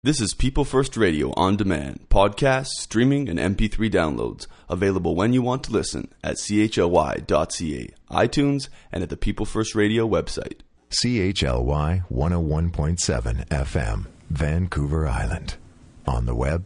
This is People First Radio on demand, podcasts, streaming, and MP3 downloads, available when you want to listen at chly.ca, iTunes, and at the People First Radio website. CHLY 101.7 FM, Vancouver Island. On the web,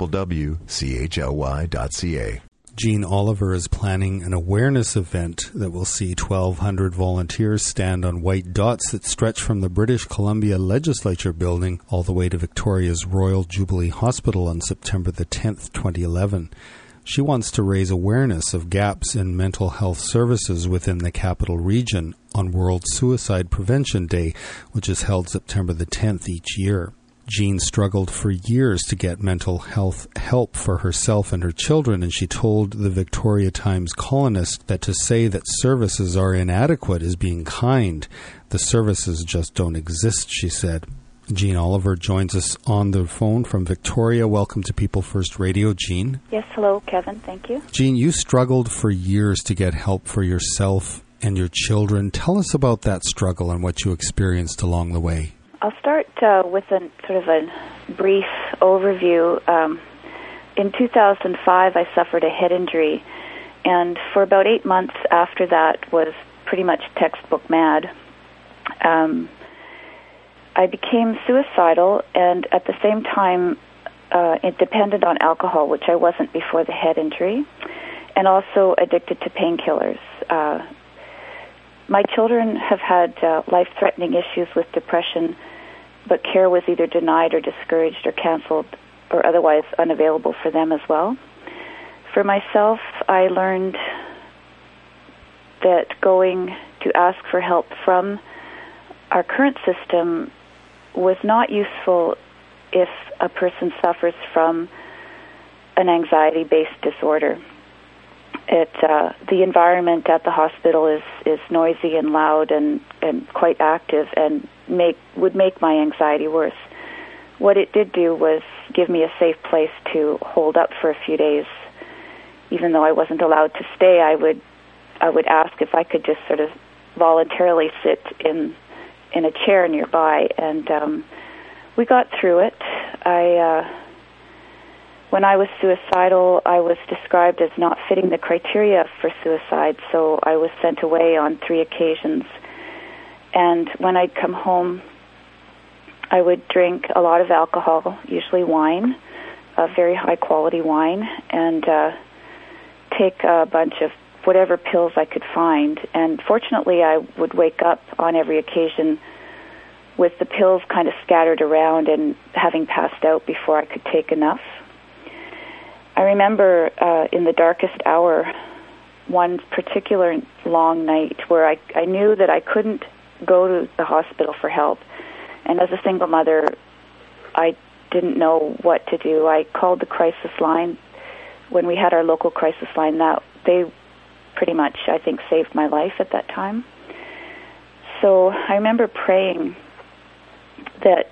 www.chly.ca. Jean Oliver is planning an awareness event that will see 1,200 volunteers stand on white dots that stretch from the British Columbia Legislature building all the way to Victoria's Royal Jubilee Hospital on September the 10th, 2011. She wants to raise awareness of gaps in mental health services within the capital region on World Suicide Prevention Day, which is held September the 10th each year. Jean struggled for years to get mental health help for herself and her children, and she told the Victoria Times columnist that to say that services are inadequate is being kind. The services just don't exist, she said. Jean Oliver joins us on the phone from Victoria. Welcome to People First Radio, Jean. Yes, hello, Kevin. Thank you. Jean, you struggled for years to get help for yourself and your children. Tell us about that struggle and what you experienced along the way. I'll start with a sort of a brief overview. In 2005, I suffered a head injury, and for about 8 months after that was pretty much textbook mad. I became suicidal, and at the same time, it depended on alcohol, which I wasn't before the head injury, and also addicted to painkillers. My children have had life-threatening issues with depression, but care was either denied or discouraged or canceled or otherwise unavailable for them as well. For myself, I learned that going to ask for help from our current system was not useful if a person suffers from an anxiety-based disorder. The environment at the hospital is noisy and loud and quite active and would make my anxiety worse. What it did do was give me a safe place to hold up for a few days. Even though I wasn't allowed to stay, I would ask if I could just sort of voluntarily sit in a chair nearby, and we got through it. When I was suicidal, I was described as not fitting the criteria for suicide, so I was sent away on 3 occasions. And when I'd come home, I would drink a lot of alcohol, usually wine, very high-quality wine, and take a bunch of whatever pills I could find. And fortunately, I would wake up on every occasion with the pills kind of scattered around and having passed out before I could take enough. I remember in the darkest hour, one particular long night where I knew that I couldn't go to the hospital for help. And as a single mother, I didn't know what to do. I called the crisis line. When we had our local crisis line, they pretty much, I think, saved my life at that time. So I remember praying that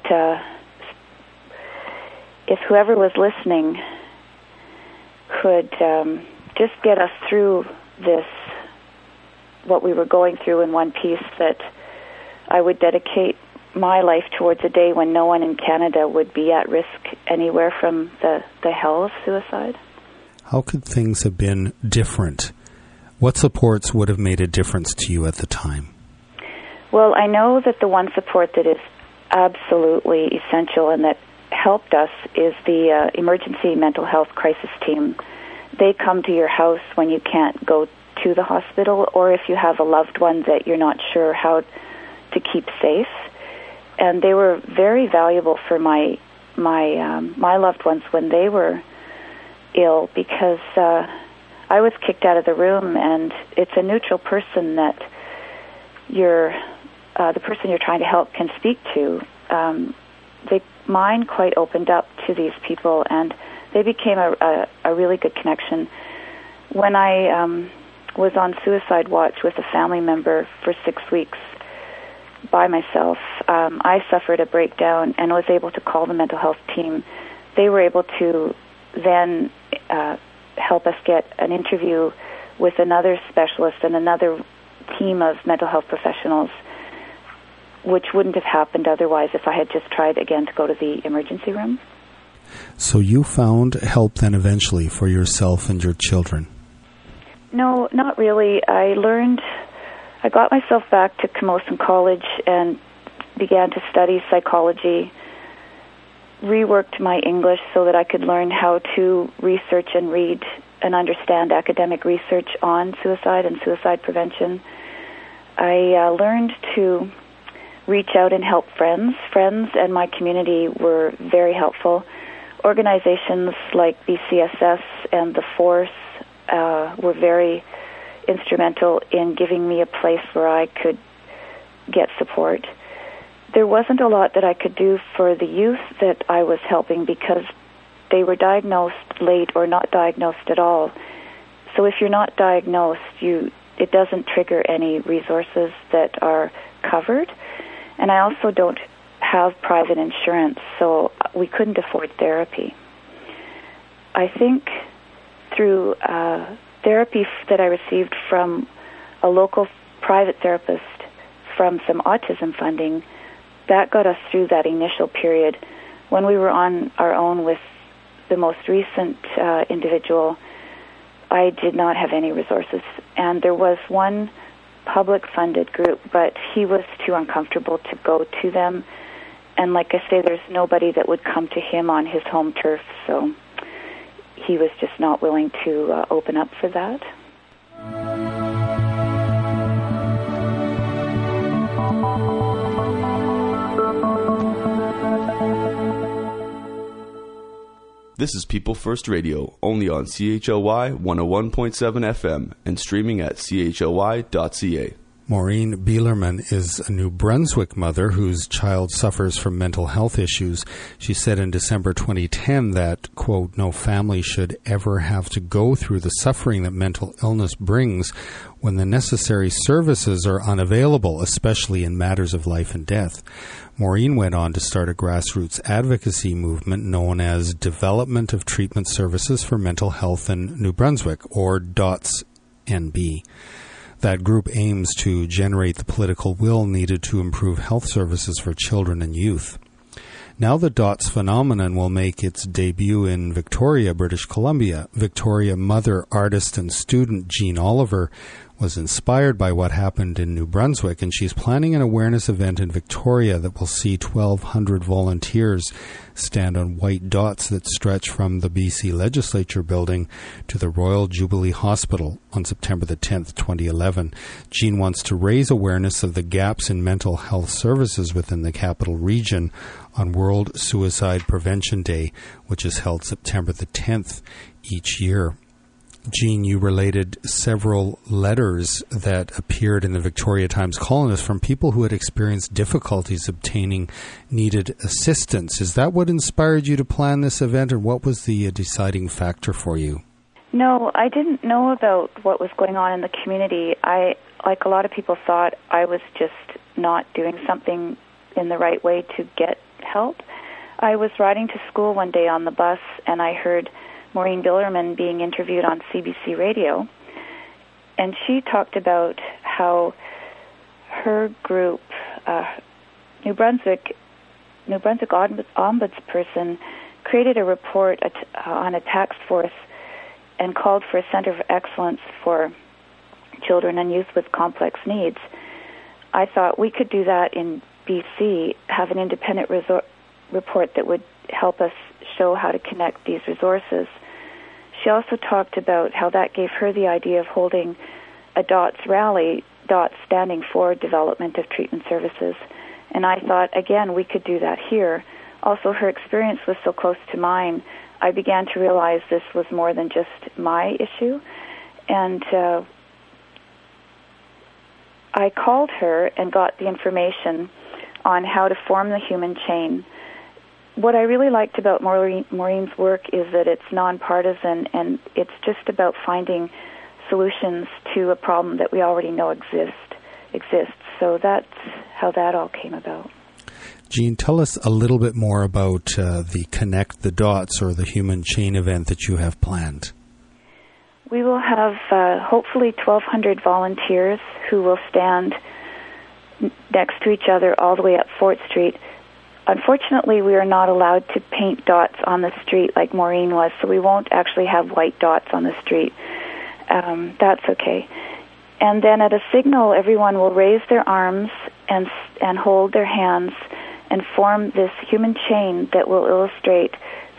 if whoever was listening could just get us through this, what we were going through in one piece, that I would dedicate my life towards a day when no one in Canada would be at risk anywhere from the hell of suicide. How could things have been different? What supports would have made a difference to you at the time? Well, I know that the one support that is absolutely essential and that helped us is the emergency mental health crisis team. They come to your house when you can't go to the hospital, or if you have a loved one that you're not sure how to keep safe. And they were very valuable for my loved ones when they were ill, because I was kicked out of the room, and it's a neutral person that the person you're trying to help can speak to. Mine quite opened up to these people, and they became a really good connection. When I was on suicide watch with a family member for 6 weeks by myself, I suffered a breakdown and was able to call the mental health team. They were able to then help us get an interview with another specialist and another team of mental health professionals which wouldn't have happened otherwise if I had just tried again to go to the emergency room. So you found help then eventually for yourself and your children? No, not really. I got myself back to Camosun College and began to study psychology, reworked my English so that I could learn how to research and read and understand academic research on suicide and suicide prevention. I learned to reach out and help friends. Friends and my community were very helpful. Organizations like BCSS and The Force were very instrumental in giving me a place where I could get support. There wasn't a lot that I could do for the youth that I was helping because they were diagnosed late or not diagnosed at all. So if you're not diagnosed, it doesn't trigger any resources that are covered. And I also don't have private insurance, so we couldn't afford therapy. I think through therapy that I received from a local private therapist from some autism funding, that got us through that initial period. When we were on our own with the most recent individual, I did not have any resources. And there was one public-funded group, but he was too uncomfortable to go to them. And like I say, there's nobody that would come to him on his home turf, so he was just not willing to open up for that. This is People First Radio, only on CHLY 101.7 FM and streaming at chly.ca. Maureen Bielerman is a New Brunswick mother whose child suffers from mental health issues. She said in December 2010 that, quote, no family should ever have to go through the suffering that mental illness brings when the necessary services are unavailable, especially in matters of life and death. Maureen went on to start a grassroots advocacy movement known as Development of Treatment Services for Mental Health in New Brunswick, or DOTS-NB. That group aims to generate the political will needed to improve health services for children and youth. Now the DOTS phenomenon will make its debut in Victoria, British Columbia. Victoria mother, artist, and student Jean Oliver was inspired by what happened in New Brunswick, and she's planning an awareness event in Victoria that will see 1,200 volunteers stand on white dots that stretch from the BC Legislature building to the Royal Jubilee Hospital on September the 10th, 2011. Jean wants to raise awareness of the gaps in mental health services within the capital region on World Suicide Prevention Day, which is held September the 10th each year. Jean, you related several letters that appeared in the Victoria Times Colonist from people who had experienced difficulties obtaining needed assistance. Is that what inspired you to plan this event, or what was the deciding factor for you? No, I didn't know about what was going on in the community. I, like a lot of people, thought I was just not doing something in the right way to get help. I was riding to school one day on the bus, and I heard Maureen Bielerman being interviewed on CBC Radio, and she talked about how her group, New Brunswick Ombudsperson, created a report on a task force and called for a Centre of Excellence for children and youth with complex needs. I thought we could do that in BC, have an independent report that would help us show how to connect these resources. She also talked about how that gave her the idea of holding a DOTS rally, DOTS standing for Development of Treatment Services. And I thought, again, we could do that here. Also, her experience was so close to mine, I began to realize this was more than just my issue. And I called her and got the information on how to form the human chain. What I really liked about Maureen's work is that it's nonpartisan, and it's just about finding solutions to a problem that we already know exists. So that's how that all came about. Jean, tell us a little bit more about the Connect the Dots, or the Human Chain event that you have planned. We will have hopefully 1,200 volunteers who will stand next to each other all the way up Fort Street. Unfortunately, we are not allowed to paint dots on the street like Maureen was, so we won't actually have white dots on the street. That's okay. And then at a signal, everyone will raise their arms and hold their hands and form this human chain that will illustrate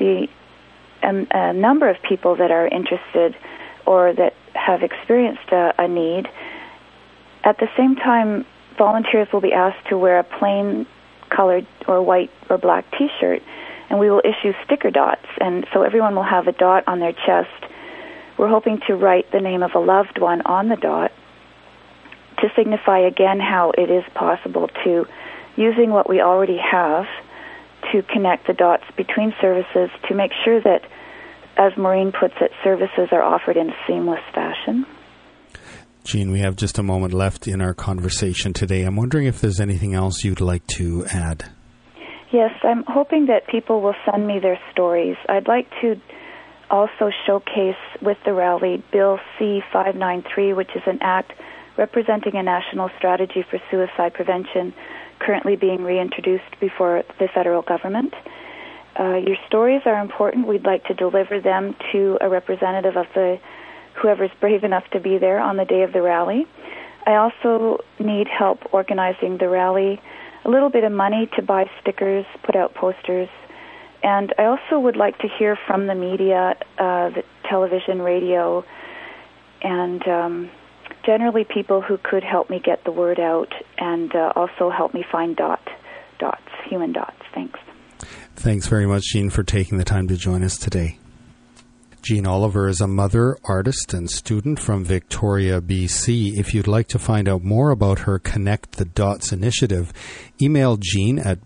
a number of people that are interested or that have experienced a need. At the same time, volunteers will be asked to wear a plain colored or white or black T-shirt, and we will issue sticker dots, and so everyone will have a dot on their chest. We're hoping to write the name of a loved one on the dot to signify again how it is possible to, using what we already have, to connect the dots between services to make sure that, as Maureen puts it, services are offered in a seamless fashion. Jean, we have just a moment left in our conversation today. I'm wondering if there's anything else you'd like to add. Yes, I'm hoping that people will send me their stories. I'd like to also showcase with the rally Bill C-593, which is an act representing a national strategy for suicide prevention currently being reintroduced before the federal government. Your stories are important. We'd like to deliver them to a representative of whoever's brave enough to be there on the day of the rally. I also need help organizing the rally, a little bit of money to buy stickers, put out posters, and I also would like to hear from the media, the television, radio, and generally people who could help me get the word out and also help me find human dots. Thanks. Thanks very much, Jean, for taking the time to join us today. Jean Oliver is a mother, artist, and student from Victoria, BC. If you'd like to find out more about her Connect the Dots initiative, email Jean at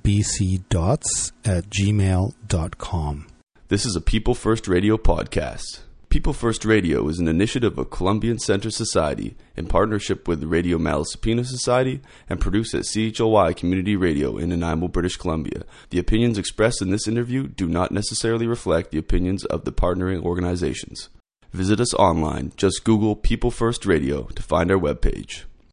bcdots@gmail.com. This is a People First Radio podcast. People First Radio is an initiative of Columbian Center Society in partnership with the Radio Malaspina Society and produced at CHLY Community Radio in Nanaimo, British Columbia. The opinions expressed in this interview do not necessarily reflect the opinions of the partnering organizations. Visit us online. Just Google People First Radio to find our webpage.